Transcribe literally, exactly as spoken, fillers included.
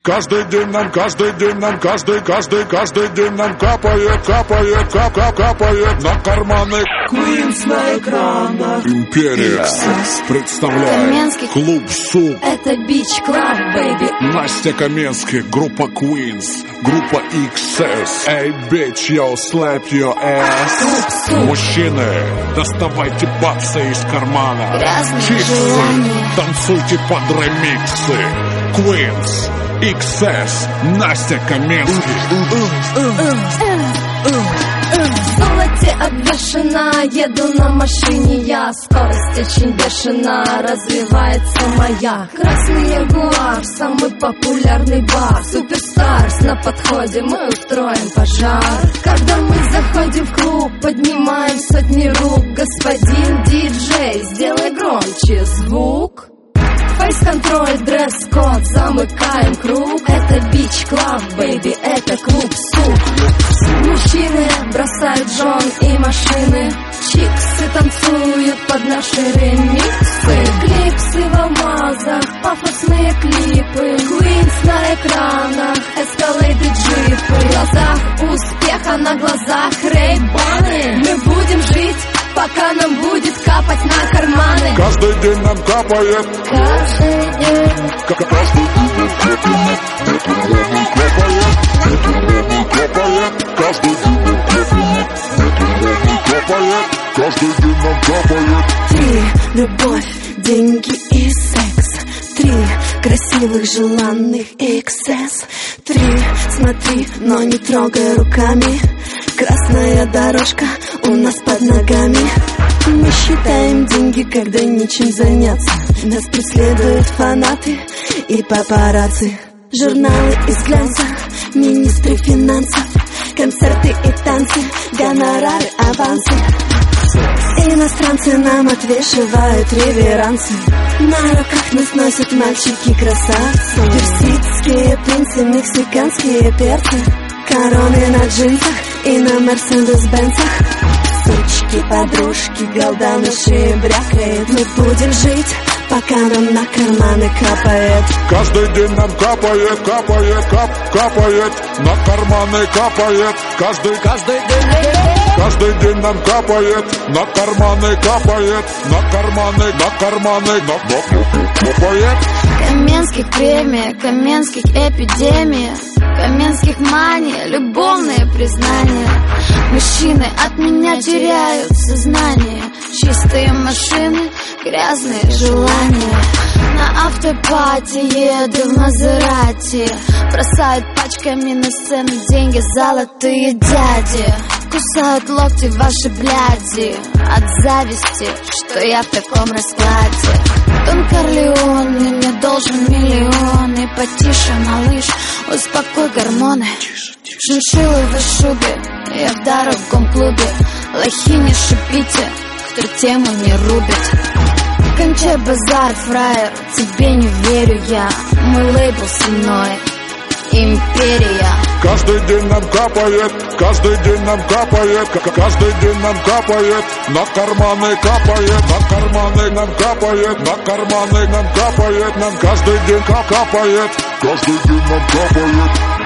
Каждый день нам, каждый день нам, каждый, каждый, каждый день нам капает, капает, кап, кап, капает на карманы. Queens на экранах. Империя представляет Каменский клуб СУП. Это Beach Club, baby. Настя Каменский, группа Queens, группа икс эс. Эй, bitch, yo, slap your ass. Мужчины, доставайте баксы из кармана. Грязные Чиксы, желания. танцуйте под ремиксы. Queens, икс эс, Настя Каменский. В золоте обвешена, еду на машине я. Скорость очень бешена, развивается моя. Красный ягуар, самый популярный бар. Суперстарс на подходе, мы устроим пожар. Когда мы заходим в клуб, поднимаем сотни рук. Господин диджей, сделай громче звук. Фейс-контроль, дресс-код, замыкаем круг. Это Beach Club, baby, это клуб СУП. Мужчины бросают жен и машины. Чиксы танцуют под наши ремиксы. Клипсы в алмазах, пафосные клипы. Queens на экранах, эскалейды, джипы. В глазах успеха, на глазах рейбаны. Мы будем жить, пока нам будет капать на карманы. Каждый день нам капает. Каждый день. Каждый день нам капает. Капает. Каждый день нам капает. Капает. Каждый день нам капает. Три, любовь, деньги и секс. Три, красивых, желанных икс эс. Три, смотри, но не трогай руками. Красная дорожка у нас под ногами. Мы считаем деньги, когда нечем заняться. Нас преследуют фанаты и папарацци. Журналы из глянца, министры финансов. Концерты и танцы, гонорары, авансы. Иностранцы нам отвешивают реверансы. На руках нас носят мальчики-красавцы. Персидские принцы, мексиканские перцы. Короны на джинсах и на мерседес-бенцах. Сучки, подружки, голда на шее брякает. Мы будем жить, пока нам на карманы капает. Каждый день нам капает, капает, кап, капает. На карманы капает. Каждый, каждый день. Каждый день нам капает. На карманы капает. На карманы, на карманы, на, на, капает. Каменских премия, Каменских эпидемия. Каменских мания, любовные признания. Мужчины от меня теряют сознание. Чистые машины, грязные желания. На автопати еду в Мазерати. Бросают пачками на сцену деньги золотые дяди. Кусают локти ваши бляди от зависти, что я в таком раскладе. Дон Корлеон, ты мне должен миллион. И потише, малыш, успокой гормоны. Шиншиллы в шубе, я в дорогом клубе. Лохи не шипите, кто тему не рубит. Кончай базар, фраер, тебе не верю я. Мой лейбл со мной, империя. Каждый день нам капает, каждый день нам капает, каждый день нам капает. На карманы капает, на карманы нам капает, на карманы нам капает. Нам каждый день капает, каждый день нам капает.